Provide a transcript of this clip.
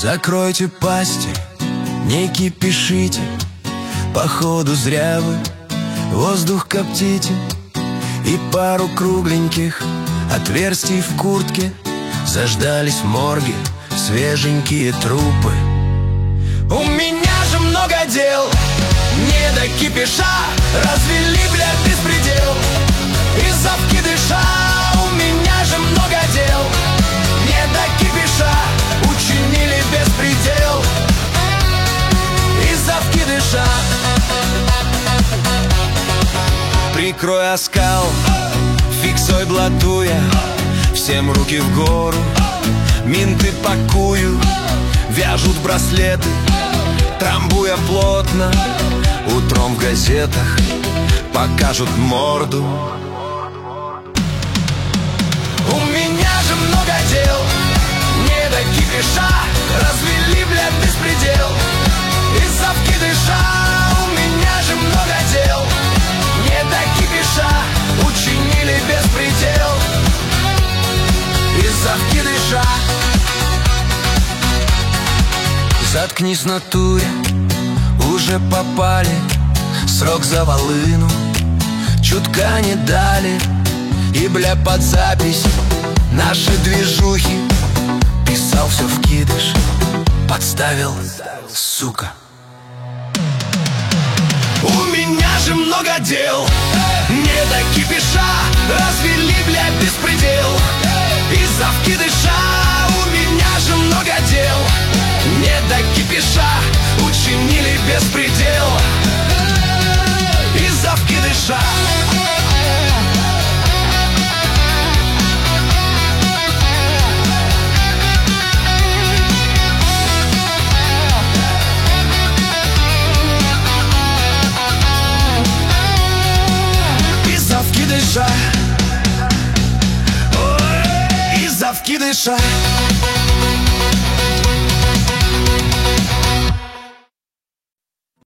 Закройте пасти, не кипишите, походу зря вы воздух коптите. И пару кругленьких отверстий в куртке заждались в морге свеженькие трупы. У меня же много дел, не до кипиша, развели, блядь, беспредел. Из-за вкидыша у меня же много дел, не до кипиша, учинили беспредел. Из-за вкидыша прикрой оскал, фиксой блатуя, всем руки в гору. Минты пакую, вяжут браслеты, трамбуя плотно. Утром в газетах покажут морду. У меня же много дел, не до кипиша, развели, блядь, беспредел. Из-за вкидыша у меня же много дел, не до кипиша, учинили беспредел. Из-за вкидыша. Заткнись, натуре, уже попали, срок за волыну чутка не дали. И, бля, под запись наши движухи писал все вкидыш, подставил, сука. У меня же много дел, не до кипиша, развели, блядь, беспредел. Из-за вкидыша у меня же много дел, не до кипиша, учинили беспредел. Из-за вкидыша. Из-за вкидыша. Из-за вкидыша.